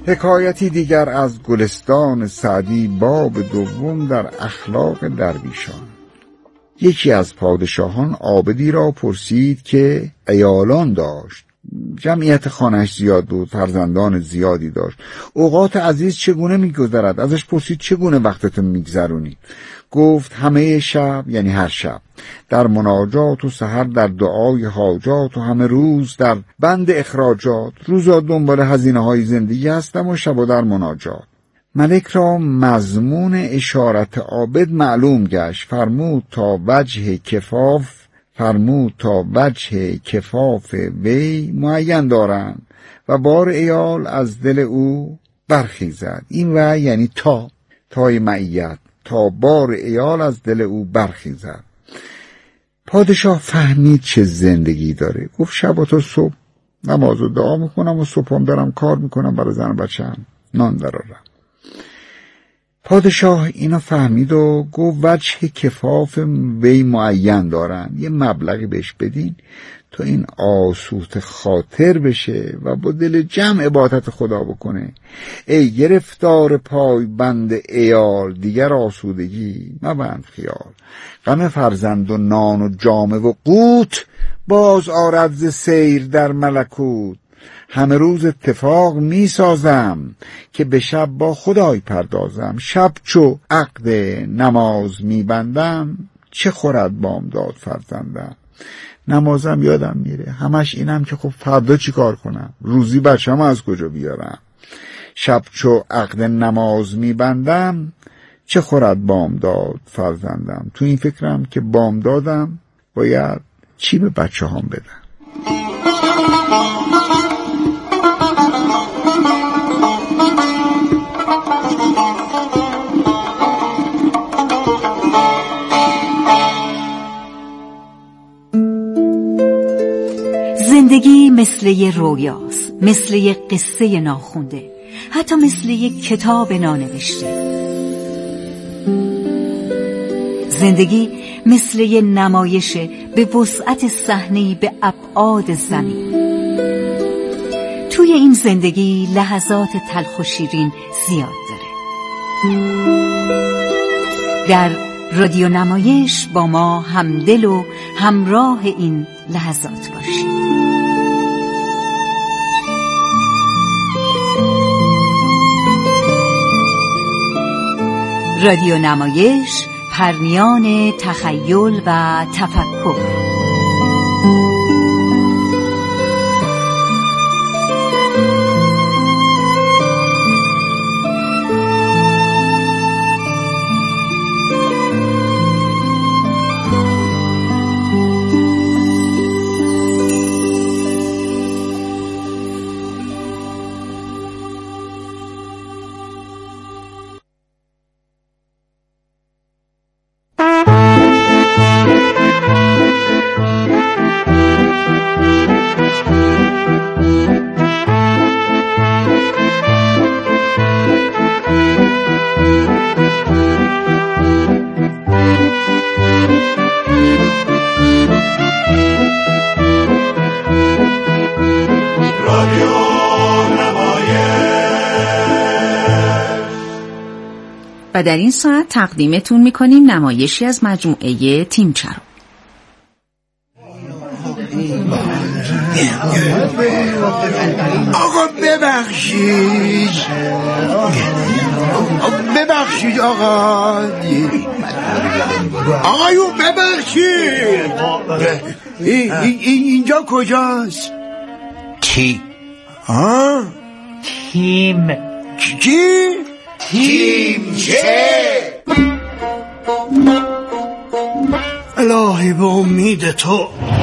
حکایتی دیگر از گلستان سعدی باب دوم در اخلاق درویشان. یکی از پادشاهان عابدی را پرسید که عیالان داشت، جمعیت خانه‌اش زیاد بود، فرزندان زیادی داشت. اوقات عزیز چگونه می‌گذرد؟ ازش پرسید چگونه وقتت می‌گذرونی؟ گفت همه شب، یعنی هر شب، در مناجات و سحر در دعای حاجات و همه روز در بند اخراجات. روزا دنبال هزینه‌های زندگی هستم و شبا در مناجات. ملک را مضمون اشارت عابد معلوم گشت. فرمود تا وجه کفاف وی معین دارند و بار عیال از دل او برخیزد. این و یعنی تای معیت، تا بار عیال از دل او برخیزد. پادشاه فهمید چه زندگی داره. گفت شب تا صبح نماز و دعا میکنم و صبحم دارم کار میکنم برای زن و بچه‌م، نان درآورم. پادشاه اینو فهمید و گفت وجه کفاف وی معین دارن، یه مبلغی بهش بدین تا این آسوده خاطر بشه و با دل جمع عبادت خدا بکنه. ای گرفتار پای بند عیال، دیگر آسودگی مبند خیال. غم فرزند و نان و جامه و قوت، باز آرد ز سیر در ملکوت. همه روز اتفاق می سازم که به شب با خدای پردازم. شب چو عقد نماز می بندم، چه خورد بامداد فرزندم. نمازم یادم میره، همش اینم که خب فردا چی کار کنم، روزی بچه‌م از کجا بیارم. شب چو عقد نماز می بندم، چه خورد بامداد فرزندم. تو این فکرم که بامدادم باید چی به بچه هم بدم. زندگی مثل یه رویاست، مثل یه قصه ناخونده، حتی مثل یه کتاب نانوشته. زندگی مثل یه نمایشه به وسعت صحنه‌ای به ابعاد زمین. توی این زندگی لحظات تلخ و شیرین زیاد داره. در رادیو نمایش با ما همدل و همراه این لحظات باشید. رادیو نمایش، پرمیان تخیل و تفکر. و در این ساعت تقدیمتون میکنیم نمایشی از مجموعه تیمچرا. آقا ببخشید آقایون ببخشید. اینجا کجاست؟ تیم. چی؟ تیمچه. الهی به امید تو.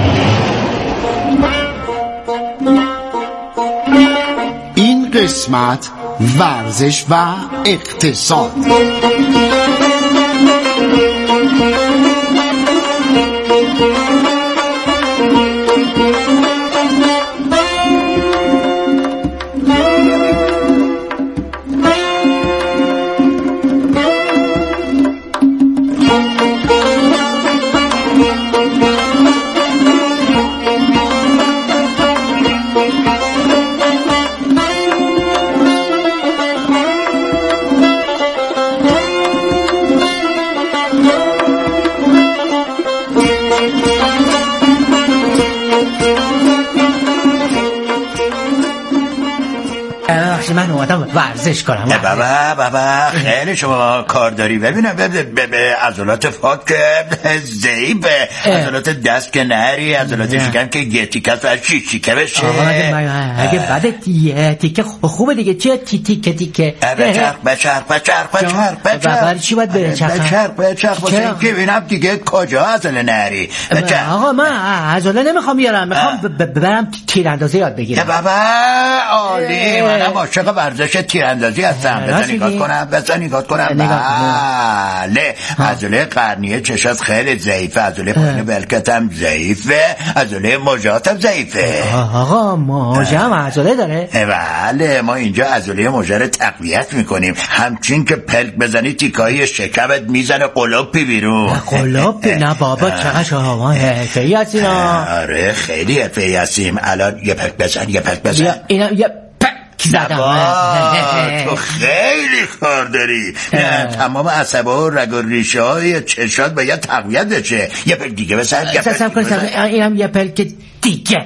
این قسمت ورزش و اقتصاد. من اومدم ورزش کنم. بابا خیلی شما کار داری. ببینم عضلات پات که ضعیفه، عضلات دست که نری، عضلات شکم که یه تیکه از شیکه بشه. اگه بعد تیکه خوبه دیگه. چه تیکه؟ بچرخ برای چی باید بچرخ واسه اینکه ببینم دیگه کجا عضله نری. آقا من عضله نمیخوام بیارم، میخوام ببرم تیراندازی یاد بگیرم. بابا عالی، منم عاشق ورزش تیراندازی هستم. بذار نگاه کنم. بله، عضله قرنیه چشات خیلی ضعیفه، عضله پایین بلکت هم ضعیفه، عضله مژه‌ات هم ضعیفه. آقا مژه هم عضله داره؟ بله، ما اینجا عضله مژه رو تقویت میکنیم. همچین که پلک بزنی تیکای شکمت میزنه قلوپی بیرون. قلوپی؟ نه بابا چقدر شما حرفه‌ای هستین. آره خیلی حرفه‌ای هستیم. الان یه پلک بزن. اینا یه تو خیلی کار داری. تمام عصب‌ها و رگ و ریشه های چشات باید تقویت بشه. یه پلک دیگه بزن. اینم یه پلک دیگه.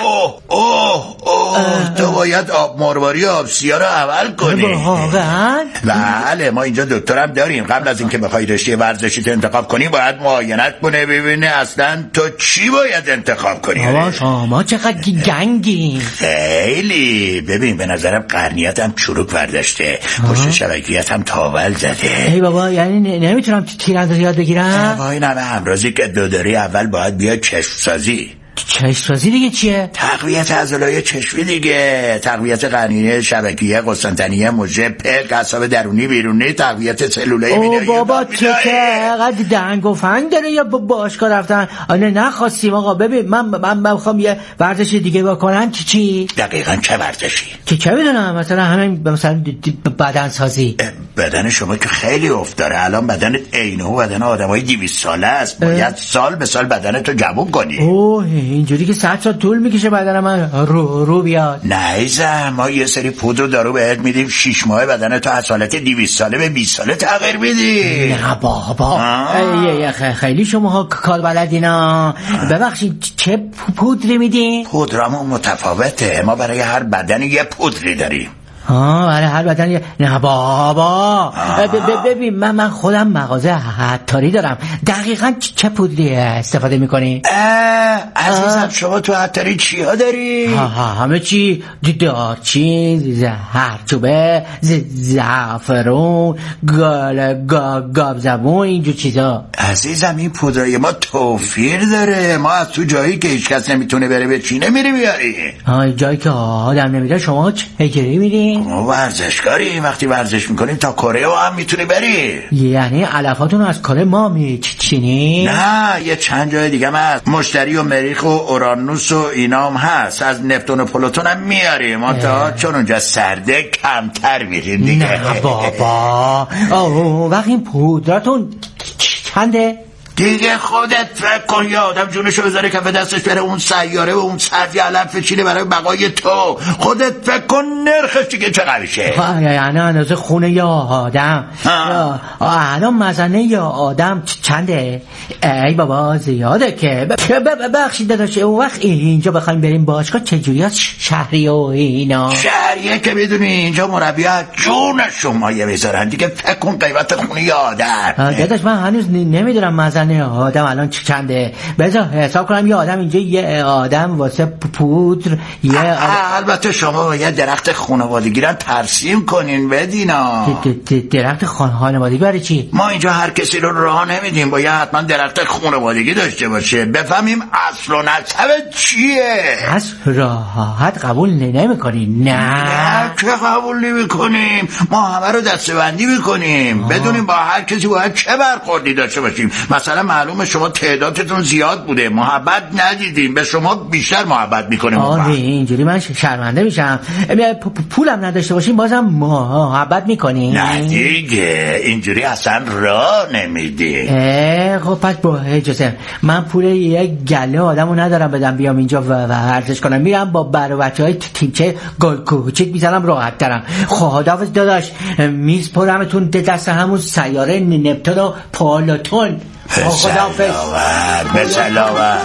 تو باید آب مرواری و آب سیا رو اول کنی. واقعا؟ بله، ما اینجا دکترم داریم. قبل از اینکه بخوای رشته ورزشیت انتخاب کنی باید معاینت کنه، ببینه اصلا تو چی باید انتخاب کنی. بابا شما چقدر گنگی. خیلی. ببین به نظرم قرنیت هم چروک برداشته، پشت شبکیت هم تاول زده. ای بابا یعنی نمیتونم تیراندازی یاد بگیرم؟ با این همه امراضی که داری اول باید بیا چشم سازی. چشم سازی دیگه چیه؟ تقویت عضلای چشمی دیگه، تقویت قرنیه، شبکیه، قسطنطنیه، مژه، پلک، اعصاب درونی بیرونی، تقویت سلولای بینایی. بابا چقدر دنگ و فنگ داره یا باشگاه رفتن. نخواستیم آقا. ببین من میخوام یه ورزش دیگه بکنم. چی؟ دقیقاً چه ورزشی؟ چه میدونم، مثلا همین مثلا بدن سازی. بدن شما که خیلی افت داره. الان بدنت عینه و بدن آدمای 200 ساله است. باید سال به سال بدنتو جوون کنی. اینجوری که 100 سال طول میکشه بدن من رو بیاد. نه ما یه سری پودر و دارو بهت میدیم 6 ماه بدنتو از حالت 200 ساله به 20 ساله تغییر میدی. نه بابا خیلی شما کار بلدینا. ببخشید چه پودری میدین؟ پودرامون متفاوته. ما برای هر بدن یه پودری داریم. برای هر بدن نه بابا. ببین من خودم مغازه عطاری دارم. دقیقاً چه پودری استفاده میکنی؟ عزیزم شما تو عطاری چی ها داری؟ همه چی. دارچین، زهرچوبه، زعفرون، گابزبون، اینجور چیزا. عزیزم این پودرای ما توفیر داره. ما از تو جایی که هیچ کس نمیتونه بره بچینه میری بیاری. جایی که آدم نمیره شما چجوری میری؟ ما ورزشکاری. وقتی ورزش میکنیم تا کره هم میتونی بری. یعنی علفاتون از کره ما میچینی؟ نه یه چند جای دیگه هست. مشتری و مریخ و اورانوس و اینام هست. از نپتون و پلوتون هم میاریم. ما تا چون اونجا سرده کمتر میریم دیگه. نه بابا. وقت این پودراتون چنده؟ دیگه خودت فکر کن. یه آدم جونشو بذاره کف دستش بره اون سیاره و اون صرفی علف بچینه برای بقای تو. خودت فکر کن نرخش دیگه چقدر میشه. یعنی اندازه خونه یا آدم. الان مزنه یا آدم چنده؟ ای بابا زیاده که. بخشید داداش اون وقت اینجا بخوایم بریم باشگاه چجوری از شهری و اینا؟ شهریه که بدونی اینجا مربیات جونشون مایه میذارن دیگه. فکر کن قیمت خونه یا آدم. داداش من هنوز نمیدونم مزنه آدم الان چنده. بذار حساب کنم. یه آدم اینجا یه آدم واسه پودر البته شما باید درخت خانوادگی رو ترسیم کنین بدینا. درخت خانوادگی برای چی؟ ما اینجا هر کسی رو راه نمیدیم. باید حتما درخت خانوادگی داشته باشه بفهمیم اصل و نسبت چیه. اصل راحت قبول نمی‌کنین؟ نه که قبول نمی‌کنیم. ما همه رو دسته‌بندی می‌کنیم. بدونیم با هر کسی باید چه برخوردی داشته باشیم. مثلا معلومه شما تعدادتون زیاد بوده، محبت ندیدیم، به شما بیشتر محبت میکنیم. اینجوری من شرمنده میشم. پولم نداشته باشیم بازم محبت میکنیم. نه دیگه اینجوری اصلا راه نمیدیم. خب پس با اجازه من پول یک گله آدمو ندارم بدم بیام اینجا و ورزش کنم. میرم با بچهای تیمچه گل کوچیک میزنم راحت ترم. خداحافظ داداش. میز پرمتون دست همون سیاره نپتون و پلوتون. خداحافظ. به سلامت.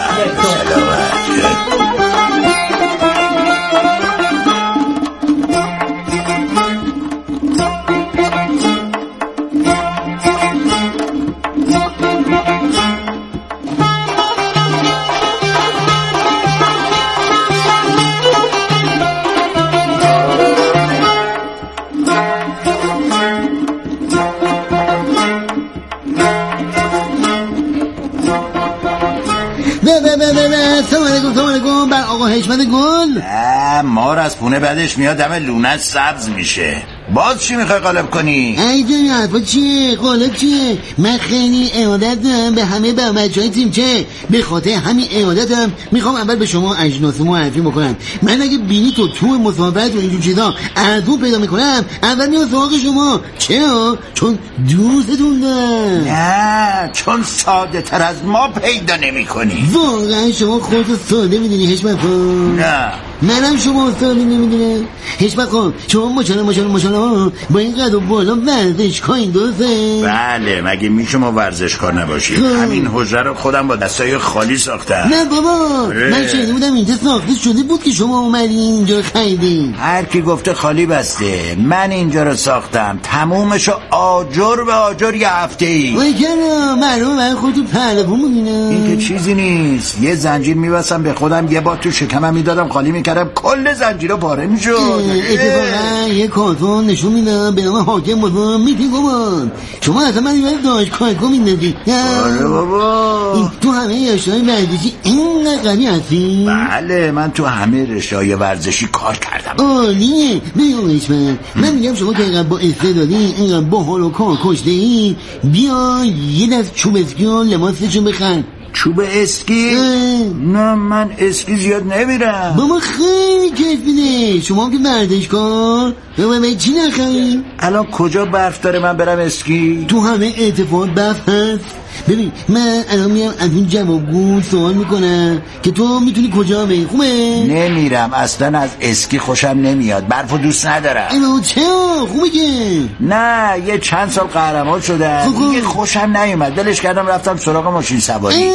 سلام علیکم بر آقا حشمت گل. مار از پونه بعدش میاد دم لونت سبز میشه. باز چی میخوای قالب کنی؟ ای جانی حرفا چیه؟ قالب چیه؟ من خیلی اعادت دارم به همه بچهای تیمچه. به خاطر همین اعادتم میخوام اول به شما اجناس معرفی بکنم. من اگه بینی تو مسافرت و اینجور چیزا ارزون پیدا میکنم اول میام سراغ شما. چرا؟ چون دوستتون دارم. نه چون ساده تر از ما پیدا نمی کنی. واقعا شما خودتو ساده میدونی حشمت خان؟ نه منم شما ساده نمیدونم. حشمت خان شما ماشاءالله با این قد و بالا ورزشکار این درسته؟ بله مگه میشه ما ورزشکار نباشیم؟ همین حجره رو خودم با دستای خالی ساختم. نه بابا من شنیده بودم اینجا ساخته شده بود که شما اومدین اینجا خریدین. هر کی گفته خالی بسته. من اینجا رو ساختم تمومشو آجر به آجر یه هفته ای. وای کنم معلومه من خودتو پهلوون بودینم. این که چیزی نیست. یه زنجیر میبستم به خودم یه بار تو شکمم میدادم خالی میکردم کل زنجیرها پاره میشد. اتفاقا یه کارتون نشون میدم به نام حاکم بازم میتونی گمان. شما اصلا من یاد دانشگاه کو میندازی. آره بابا تو همه رشته‌های ورزشی اینقدر قوی هستی؟ بله من تو همه رشته‌های ورزشی کار کردم. عالیه. بیاش من میگم شما که اینقدر با استعدادی اینقدر با حال و کار کشته‌ای بیا یه دست چوب اسکی و لباسشون بخر. چوب اسکی؟ نه من اسکی زیاد نمیرم. بابا خیلی کیف میده. شما هم که ورزشکار بابا چی نخواهیم؟ الان کجا برف داره من برم اسکی؟ تو همه اتفاق برف هست. ببین من الان میام از این جوابگو سوال میکنم که تو میتونی کجا بری. خوبه؟ نمیرم اصلا از اسکی خوشم نمیاد. برفو دوست ندارم. اینا چرا؟ خوبه که نه یه چند سال قهرمان شدم دیگه خوشم نیومد. دلش کردم رفتم سراغ ماشین سواری.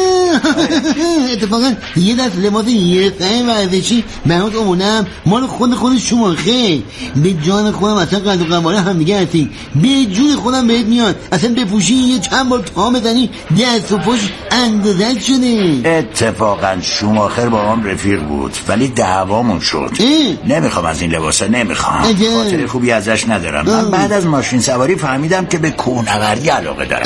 اتفاقا یه دست لباس یه سعی ورزشی برات آوردم مال خود شما. خیلی به جان خودم اصلا قد و قواره هم دیگه هستی. به جون خودم بهت میاد اصلا بپوشی یه چند بار تا بزنی دست و پاش اندازت شده. اتفاقا شوماخر با هم رفیق بود ولی دعوامون شد. نمیخوام از این لباسا نمیخوام. خاطر خوبی ازش ندارم. من بعد از ماشین سواری فهمیدم که به کوهنوردی علاقه دارم.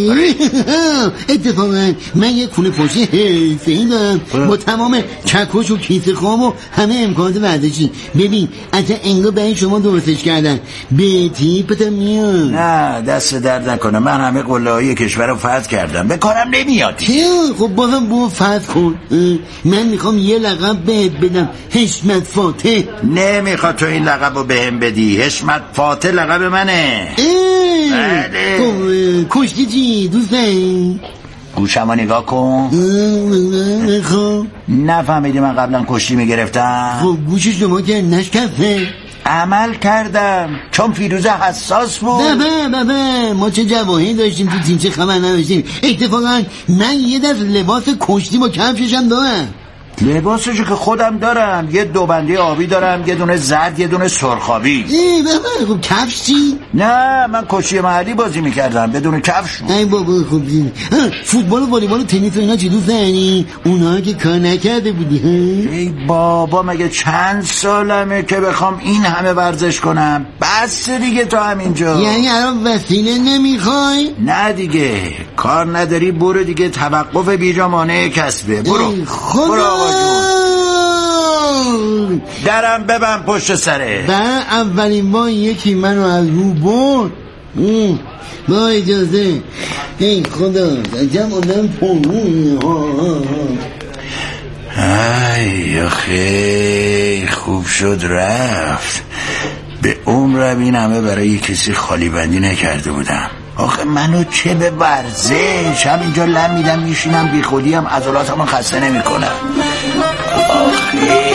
اتفاقا من یه کوله پشتی حرفه‌ای دارم با تمام چکش و کیسه خام و همه امکانات ورزشی. ببین اصلا انگار برای شما درستش کردن. به تیپتم میاد. نه دست درد نکنه. من همه قله‌های کشور رو فتح کردم. به کارم نمیاد. خب بازم برو فتح کن. من میخوام یه لقب بهت بدم. حشمت فاتح. نمیخواد تو این لقب رو بهم بدی. حشمت فاتح لقب منه. بله. کشتی چی دوست داری؟ گوشمو نگاه کن. خب نفهمیدی من قبلا کشتی میگرفتم؟ خب گوش شما که نشکسته. عمل کردم چون فیروزه حساس بود. بابا ما چه جواهی داشتیم تو تیمچه خبر نداشتیم. اتفاقا من یه دست لباس کشتی با کفششم دارم. لباسشو که خودم دارم. یه دوبنده آبی دارم یه دونه زرد یه دونه سرخابی. بابا خب کفش چی؟ نه من کشتی محلی بازی میکردم بدون کفش بود. ای بابا خب فوتبال و والیبال و تنیس و اینا چی دوست داری؟ اونها که کار نکرده بودی. ای بابا مگه چند سالمه که بخوام این همه ورزش کنم؟ بس دیگه تا همینجا. یعنی الان وسیله نمیخوای؟ نه دیگه کار نداری برو دیگه. توقف بیجا مانع کسبه. برو برو درم ببن پشت سره. برای اولین بار یکی منو از رو برد. با اجازه. ای خدا عجب آدم پررویه. ای آخه خوب شد رفت. به عمرم این همه برای کسی خالی بندی نکرده بودم. آخه منو چه به ورزش همینجا لم میدم میشینم بی خودی هم عضلاتمو خسته نمی کنم. آخه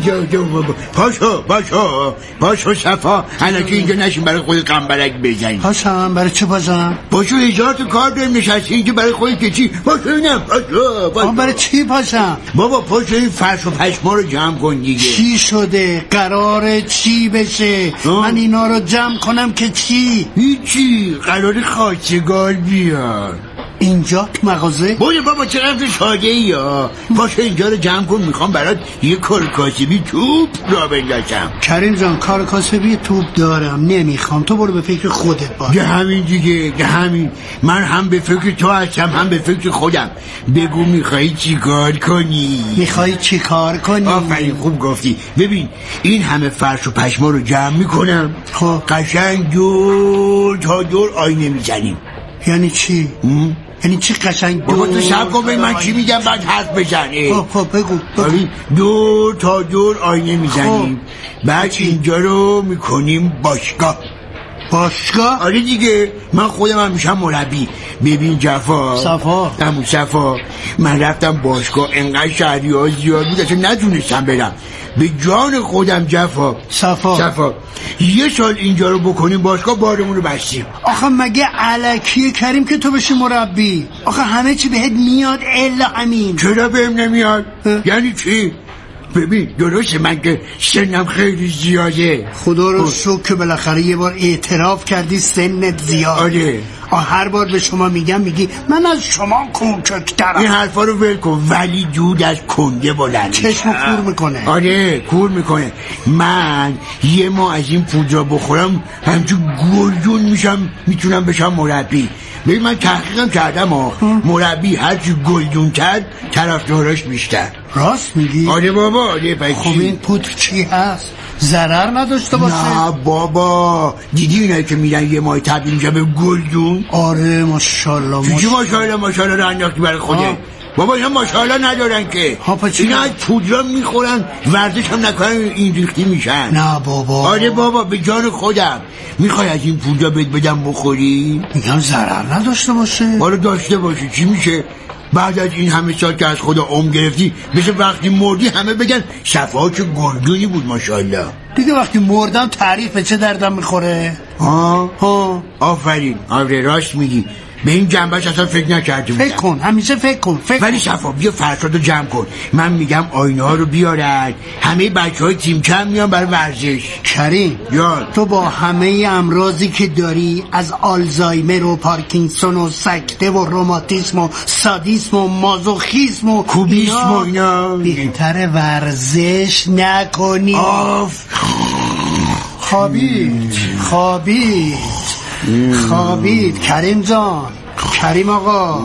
پاشو صفا، الکی اینجا نشین برای خود قنبلک بزنی. پاشم برای چه پاشم؟ پاشو 1000 تا کار داریم نشستی اینجا برای خودت که چی؟ پاشو اینم پاشو. برای چی پاشم؟ بابا پاشو این فرش و پشما رو جمع کن دیگه. چی شده؟ قراره چی بشه؟ من اینا رو جمع کنم که چی؟ هیچی، قراره خواستگار بیاد اینجا مغازه؟ بابا چقدر ساده ای ها. پاشو اینجا رو جمع کن، میخوام برات یه کار کاسبی توپ را بندازم. کریم جان کار کاسبی توپ دارم نمیخوام، تو برو به فکر خودت باش. ده همین دیگه، ده همین. من هم به فکر تو هستم هم به فکر خودم. بگو میخوایی چی کار کنی؟ میخوایی چی کار کنی؟ آفرین خوب گفتی. ببین این همه فرش و پشما رو جمع میکنم، خب قشنگ دور تا دور آینه میزنیم. یعنی چی؟ یعنی چی قشنگ دور؟ بابا تو شب کن من چی میگم بعد حرف بزنه. خب بگو. دور تا دور آینه میزنیم. بعد اینجا رو میکنیم باشگاه. آره دیگه، من خودم هم میشم مربی. ببین صفا من رفتم باشگاه، انقدر شهری ها زیاد بود اصلا نتونستم برم. به جان خودم صفا 1 سال اینجا رو بکنیم باشگاه بارمون رو بستیم. آخه مگه علکیه کریم که تو بشی مربی؟ آخه همه چی بهت میاد الا همین. چرا بهم نمیاد؟ یعنی چی؟ ببین درسته من که سنم خیلی زیاده، خدا رو شکر که بالاخره یه بار اعتراف کردی سنت زیاد. آره هر بار به شما میگی من از شما کوچکترم. این حرفا رو ول کن. ولی دود از کنده بلند چشمو کور میکنه. آره کور میکنه. من یه ماه از این پودرا بخورم همچون گلدون میشم، میتونم بشم مربی. ببین من تحقیقم کردم مربی هرچی گلدون کرد طرفداراش بیشتر. راست میگی؟ آره بابا. آره خب این پودر چی هست؟ ضرر نداشته باشه؟ نه بابا، دیدی اینایی که میرن یه ماه تبدیل میشه به گلدون؟ آره ماشاءالله. چی ماشاءالله رو انداختی برای خودت؟ بابا اینا ماشاءالله ندارن که. اینا از پودرا میخورن ورزش هم نکنن این ریختی میشن. نه بابا. آره بابا به جان خودم. میخوای از این پودرا بهت بدم بخوری؟ میگم ضرر نداشته باشه. آره داشته باشه. چی میشه؟ بعد از این همه سال که از خدا عمر گرفتی بشه وقتی مردی همه بگن صفا چه گلدونی بود ماشاءالله. دیگه وقتی مردم تعریف به چه دردم میخوره؟ آفرین. آره راست میگی. به این جنبش اصلا فکر نکردیم. فکر کن همیشه فکر کن. ولی صفا بیا فرشادو جمع کن. من میگم آینه ها رو بیارن، همه بچهای تیمچه هم میان برای ورزش. کریم تو با همه امراضی که داری، از آلزایمر و پارکینسون و سکته و روماتیسم و سادیسم و مازوخیسم و کوبیسم و اینا، بهتر ورزش نکنی. خوابید کریم جان. کریم آقا.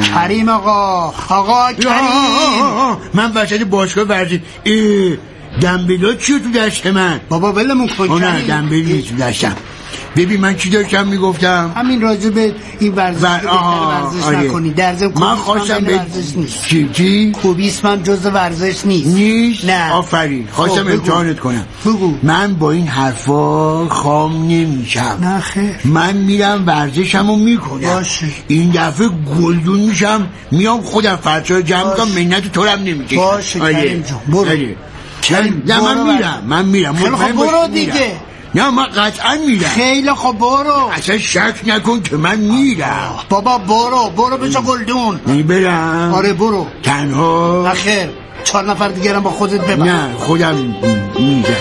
من وسط باشگاه ورزش دنبیلا چیه تو دست من؟ بابا ولمون کن. نه دنبیل نیست تو دستم. ببین من چی داشتم میگفتم؟ همین راجع به این ورزش نکنی. در ضمن من خواستم ورزش نیست. چی؟ کوبیسم هم جز ورزش نیست. نه آفرین. خواستم امتحانت کنم. بگو. من با این حرفا خام نمیشم. نه خیر. من میرم ورزشمو میکنم. باشه. این دفعه گلدون میشم، میام خودم فرشا جمع کنم، منت تو رو هم نمیکشم. باشه کریم جان برو. من میرم. خب برو دیگه. نه من قطعا میرم. خیلی خب برو. اصلا شک نکن که من میرم. بابا برو بچه گلدون. برم. آره برو. تنها؟ نخیر 4 نفر دیگرم با خودت ببر. نه خودم میرم.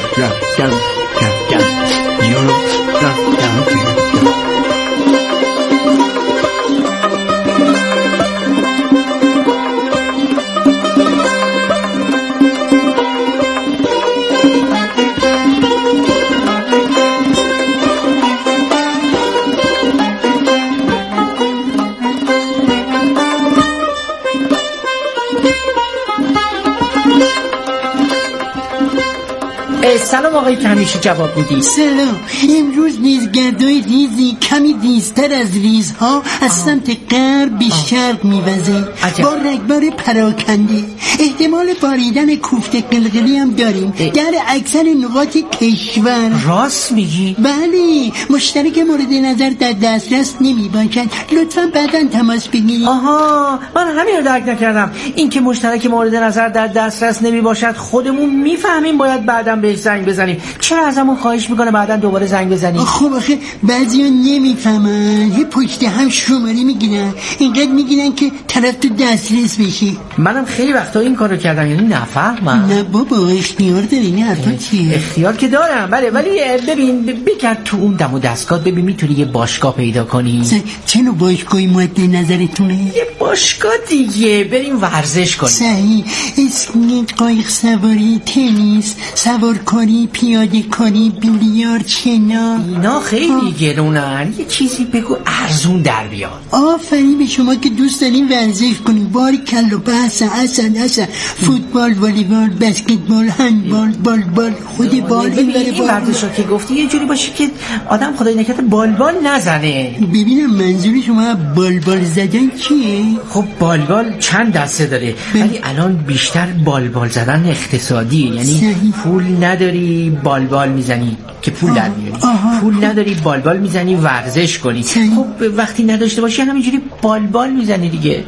سلام آقای که همیشه جواب میدی. سلام. امروز میزگردای ریزی کمی ریزتر از ریزها از سمت غرب به شرق میوزه با رگبار پراکنده. احتمال باریدن کوفت قلقلی هم داریم در اکثر نقاط کشور. راست میگی؟ بله. مشترک مورد نظر در دسترس نمیباشد. لطفا بعدا تماس بگیرید. آها، من همین رو درک نکردم. این که مشترک مورد نظر در دسترس نمیباشد خودمون میفهمیم، باید بعدا بهش زنگ بزنیم. چرا ازمون خواهش میکنه بعدا دوباره زنگ بزنیم؟ خب آخه بعضیا نمیفهمن، یه پشت هم شماره میگیرن، اینقدر میگیرن که طرف تو دسترس بشه. منم خیلی وقتا این کارو کردم، یعنی نفهمم. نه بابا، اختیار داری. این حرفا چیه؟ اختیار که دارم بله، ولی ببین بگرد تو اون دم و دستگاه ببین میتونی یه باشگاه پیدا کنی. چه نوع باشگاهی مورد نظرتونه؟ یه باشگاه دیگه بریم ورزش کنیم. صحیح. اسکیت، قایق سواری، تنیس، سوارکاری، پیاده کاری، بیلیارد، شنا. اینا خیلی گرونن. یه چیزی بگو ارزون در بیاد. آفرین به شما که دوست دارین ورزش کنین. باریکلا. بحث اصلا فوتبال، والیبال، بسکتبال، هندبال، بالبال، خود بال. این ورزشا که گفتی یه جوری باشه که آدم خدای نکرده بالبال نزنه. ببینم منظور شما بالبال زدن چیه؟ خب بالبال چند دسته داره، ولی الان بیشتر بالبال زدن اقتصادیه. یعنی پول نداری بالبال میزنی که پول در میاری، پول نداری بالبال میزنی ورزش کنی. خب وقتی نداشته باشی همینجوری بالبال میزنی دیگه.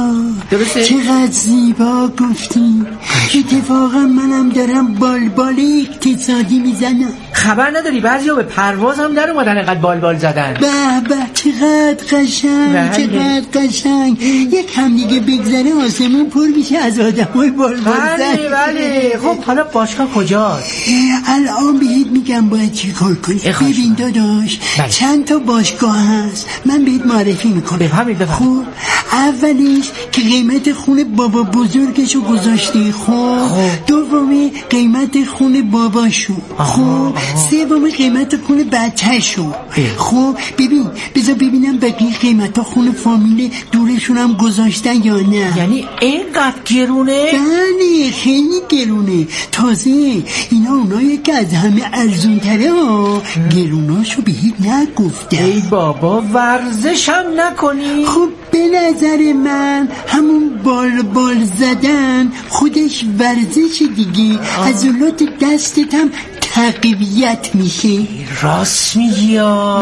درسته؟ چقدر زیبا گفتی. اتفاقا منم دارم بالبال اقتصادی میزنم. خبر نداری بعضیا به پرواز هم در اومدن اینقدر بالبال زدن. به به، چقدر قشنگ، چقدر قشنگ. یک هم دیگه بگذره آسمون پر میشه از آدمای بالبال زد. بله. خب حالا باشگاه کجاست؟ الان بهت میگم باید چی کار کنی. ببین داداش، چند تا باشگاه هست، من بهت معرفی میکنم. خب اولیش که قیمت خون بابا بزرگشو گذاشته. خب دومی قیمت خون باباشو. خب سومی قیمت خون بچه‌شو. خب ببین بذار ببینم بقیه قیمتا خون فامیل دورشون هم گذاشتن یا نه. یعنی اینقدر گرونه؟ بله خیلی گرونه. تازه اینا اونایی که از همه ارزون تره ها. گروناشو به هیچ نگفتن. ای بابا ورزش هم نکنی؟ خب به نظر من همون بالبال زدن خودش ورزش دیگه. عضلات دستت هم تقویت میشه. راست میگی؟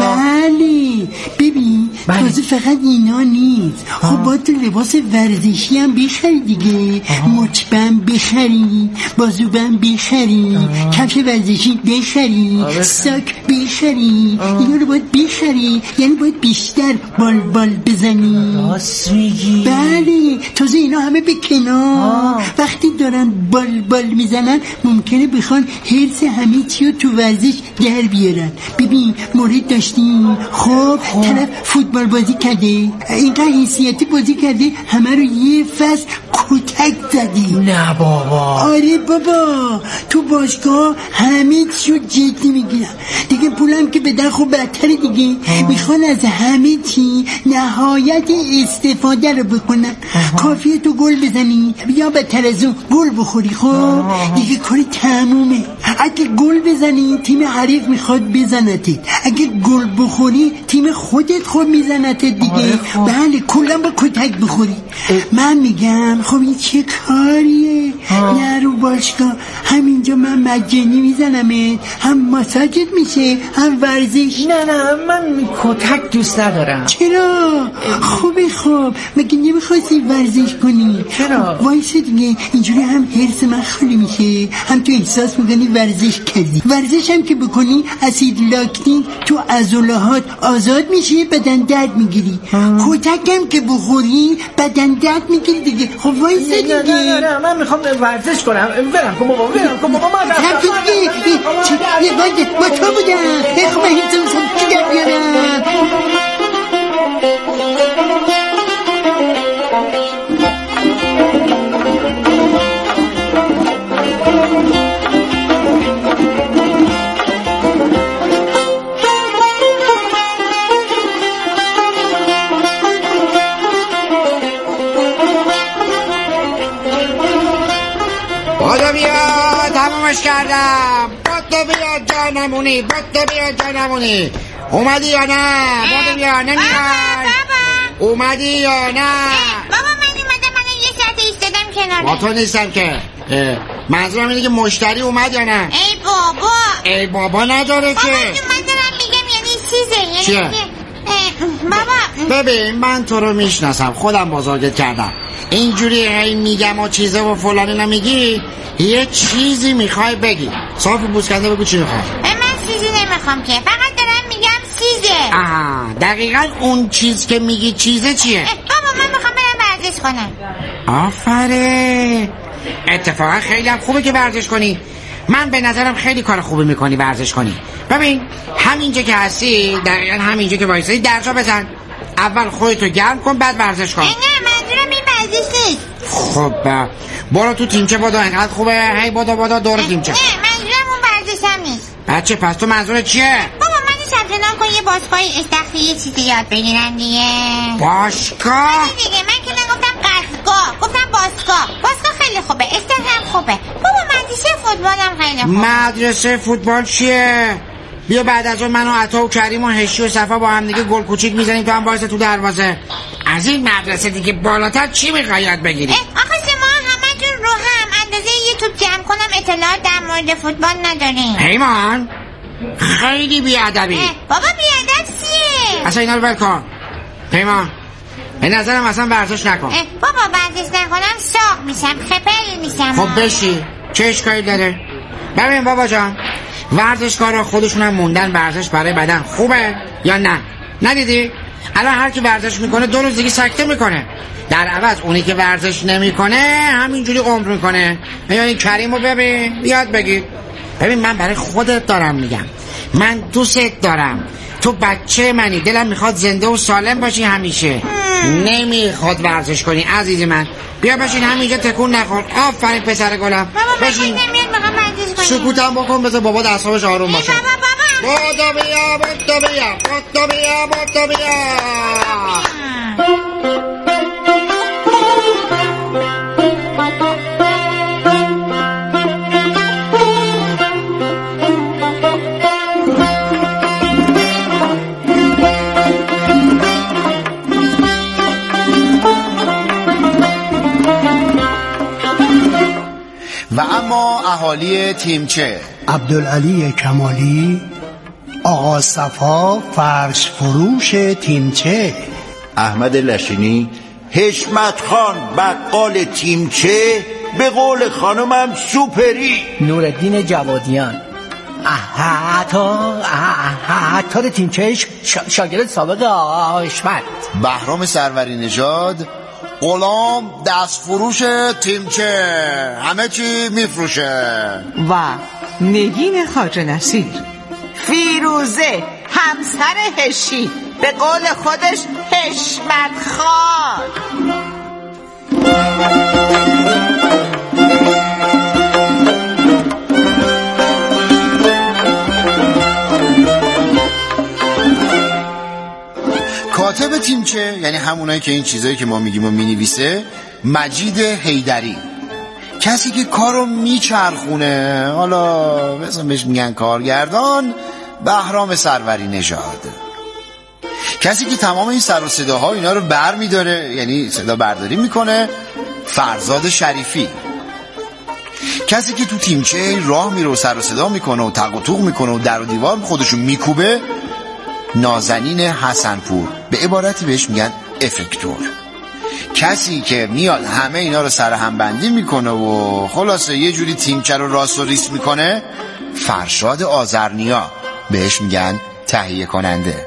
بله. ببین تازه فقط اینا نیست. خب باید تو لباس ورزشی هم بخری دیگه. مچبم بخری، بازوبم بخری، کفش ورزشی بخری، ساک بخری. اینا رو باید بخری، یعنی باید بیشتر بالبال بزنی. راست میگی؟ بله. تازه اینا همه به کنار. وقتی دارن بالبال میزنن ممکنه بخوان حرص همه چی رو تو ورزش در بیارن. ببین مورد داشتیم. خب طرف فوتبال بازی کرده، اینقدر حیثیتی بازی کرده همه رو یه فصل کتک زدی. نه بابا. آره بابا، تو باشگاه همه چی رو جدی میگیرن دیگه. پولم که بدن خب بدتر دیگه. میخوان از همه چی نهایت استفاده رو بکنن. کافیه تو گل بزنی یا بدتر از اون گل بخوری. خب دیگه کاری تمومه. اگه گل بزنی تیم حریف میخواد بزنتت، اگه گل بخوری تیم خودت خود میزنتت دیگه. بله کلا با کتک بخوری. من میگم خب این چه کاریه؟ نرو باشگاه، همینجا من مجانی میزنمت، هم ماساژت میشه هم ورزش. نه من کتک دوست ندارم. چرا؟ خوبه. خب مگه نمیخواستی ورزش کنی؟ چرا؟ وایسه دیگه، اینجوری هم حرص من خالی میشه، هم تو احساس میکنی ورزش کردی. ورزش هم که بکنی اسید لاکتین تو عضلات آزاد میشه، بدن درد میگیری. کتک هم که بخوری بدن درد میگیری دیگه. خب وایسه دیگه. نه من میخوام ورزش کنم. برم کن بابا من با تو بودم. خب من هیچ دوستم که در بیارم. بادا بیا تمومش کردم. بادا جانمونی، بدو بیا جانمونی. اومدی یا نه؟ بدو بیا. نمیای؟ اومدی یا نه؟ بابا من اومدم، من یه ساعت ایستادم کناره. با تو نیستم که. منظورم اینه که مشتری اومد یا نه؟ ای بابا نداره بابا که. من دارم میگم یعنی چیزه. چیه؟ بابا ببین من تو رو میشناسم، خودم بزرگت کردم. اینجوری هی میگم و چیزه و فلانی نمیگی، یه چیزی میخوای بگی. صافی بوسکنده بگو چی میخوای. من چیزی نمیخوام که، فقط دارم میگم چیزه. دقیقا اون چیز که میگی چیزه چیه؟ بابا من میخوام برم ورزش کنم. آفره، اتفاقا خیلی هم خوبه که ورزش کنی. من به نظرم خیلی کار خوبی میکنی ورزش کنی. ببین همینجا که هستی، دقیقا همینجا که وایسادی درجا بزن. اول خودتو گرم کن بعد ورزش کن. نه منظورم این ورزش نیست. خب برو تو تیمچه بادا، اینقدر خوبه. هی بادا دور تیمچه. نه منظورم اون ورزش هم نیست. بچه پس تو منظورت چیه؟ بابا من ثبت نام کن یه باشگاه استخری یه چیزی یاد بگیرم دیگه. باشگاه؟ دیگه من که نگفتم قصگاه، گفتم باشگاه خیلی خوبه، استخر هم خوبه. بابا مدرسه فوتبال هم خیلی خوبه. مدرسه فوتبال چیه؟ بیا بعد از اون من و عطا و کریم و هشی و صفا با هم دیگه گل کوچیک میزنیم، تو هم وایسا تو دروازه. از این مدرسه دیگه بالاتر چی میخوای یاد بگیری؟ آخه شما همتون رو هم اندازه یه توپ جمع کنم اطلاعات در مورد فوتبال نداریم. پیمان خیلی بیادبی. بابا بیادب چیه؟ اصلا اینا رو ول کن. پیمان به نظرم اصلا ورزش نکن. بابا ورزش نکنم ساق میشم، خپل میشم. خب بشی، چه اشکالی داره؟ ببین بابا جان، ورزشکارا خودشون هم موندن ورزش برای بدن خوبه یا نه؟ ندیدی؟ الان هر کی ورزش میکنه 2 روز دیگه سکته میکنه. در عوض اونی که ورزش نمیکنه همینجوری عمر میکنه. یا این کریمو ببین یاد بگیر. ببین من برای خودت دارم میگم، من دوستت دارم، تو بچه منی، دلم میخواد زنده و سالم باشی همیشه. نمیخواد ورزش کنی عزیز من. بیا بشین همینجا تکون نخور. آفرین پسر گلم. بشین. سکوتم بکن بذار بابا اعصابش آروم باشه. بودو بیا. و اما اهالی تیمچه: عبدالعلی کمالی، آقا صفا فرش فروش تیمچه، احمد لشینی، حشمت خان بقال تیمچه، به قول خانمم سوپری، نورالدین جوادیان، عطار تیمچه شاگرد سابق حشمت، بهرام سروری نژاد، غلام دستفروش تیمچه، همه چی میفروشه. و نگین خواجه نصیر، فیروزه همسر هشی، به قول خودش حشمت خان. کاتب تیمچه یعنی همونایی که این چیزایی که ما میگیم و مینویسه، مجید حیدری. کسی که کارو میچرخونه، حالا مثلا بهش میگن کارگردان، بهرام سروری نژاد. کسی که تمام این سر و صداها اینا رو بر میداره، یعنی صدا برداری میکنه، فرزاد شریفی. کسی که تو تیمچه راه میره و سر و صدا میکنه و تق و توق میکنه و در و دیوار خودشو میکوبه، نازنین حسنپور، به عبارتی بهش میگن افکتور. کسی که میاد همه اینا رو سر هم بندی میکنه و خلاصه یه جوری تیمچه رو راست و ریست میکنه، فرشاد آذرنیا، بهش میگن تهیه کننده.